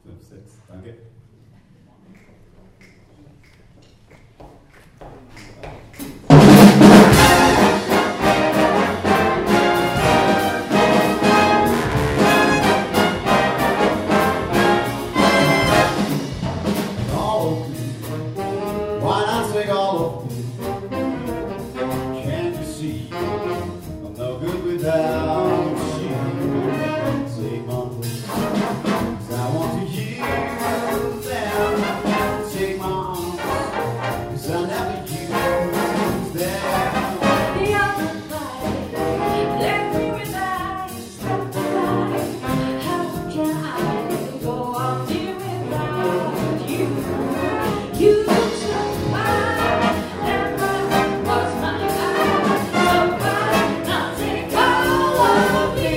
5, 6. Danke. Why not take all of me? Can't you see I'm no good without you? Take my place, 'cause I want to use them. Take my arms, 'cause I never use them. The other night, left me with eyes, struck the light. How can I go on here without you? You took mine, and mine was mine. So why not take all of me?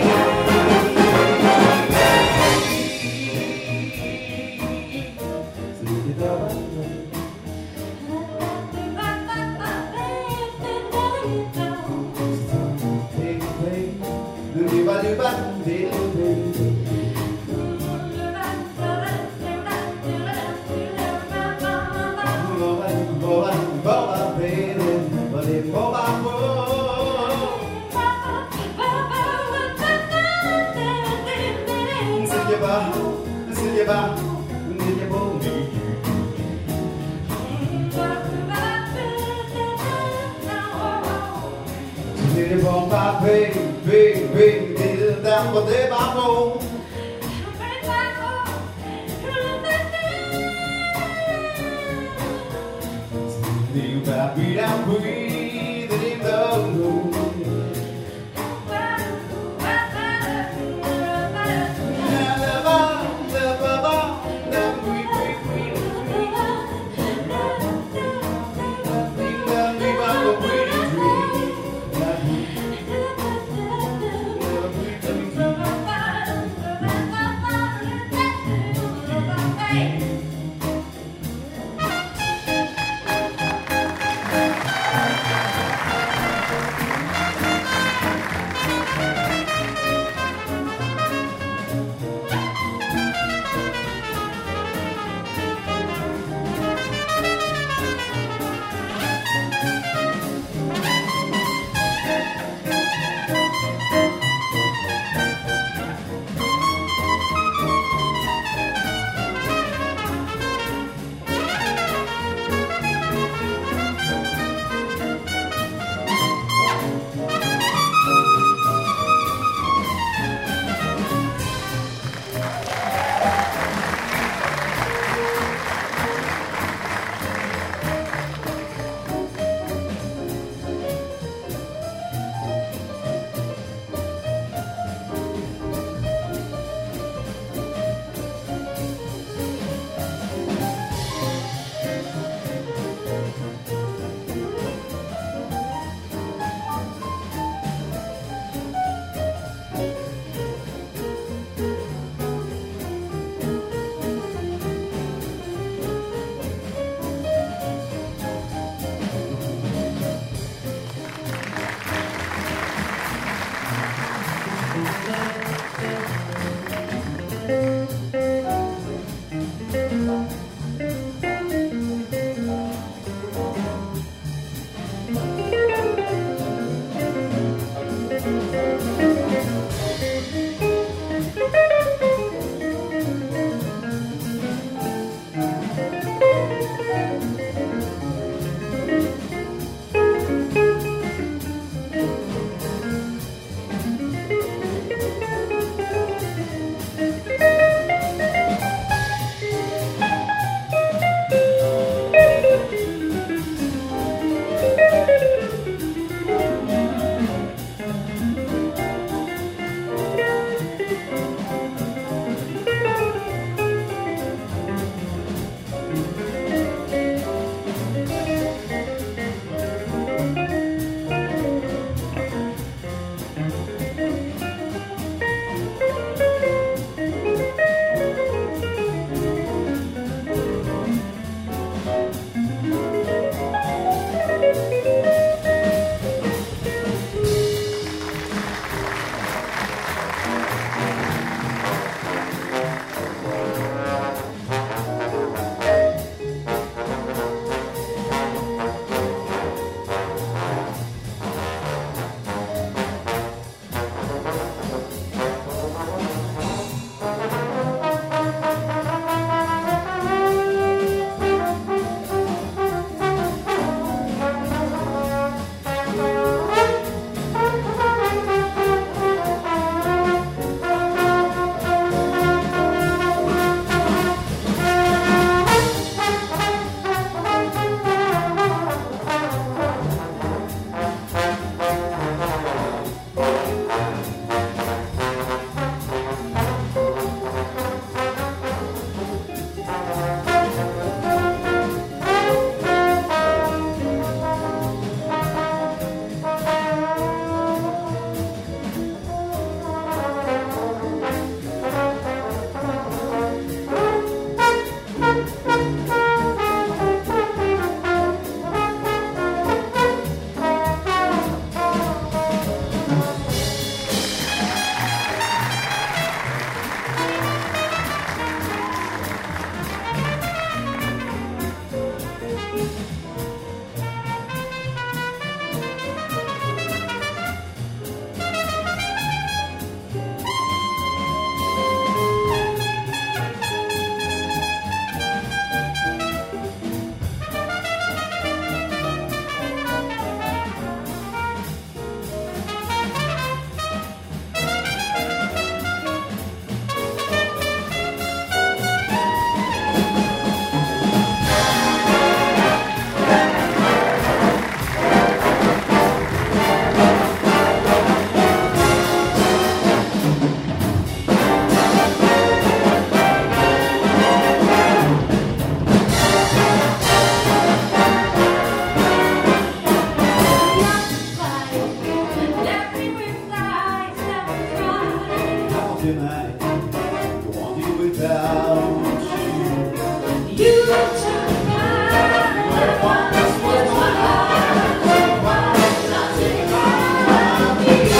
tonight. Don't want to do without you. You took my once was my heart. Why not take all of me?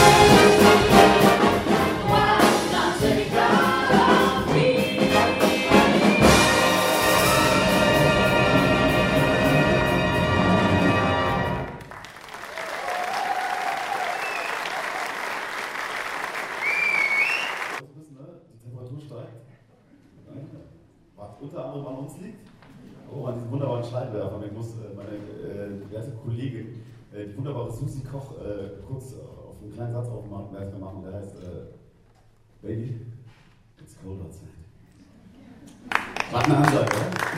Why not take all of me? Die Temperatur steigt. Was unter anderem an uns liegt. Oh, an diesem wunderbaren Scheinwerfer. Ich muss meine werte Kollegin, die wunderbare Susi Koch, kurz auf einen kleinen Satz aufmerksam machen. Der heißt Baby, it's cold outside. War eine Ansage, oder?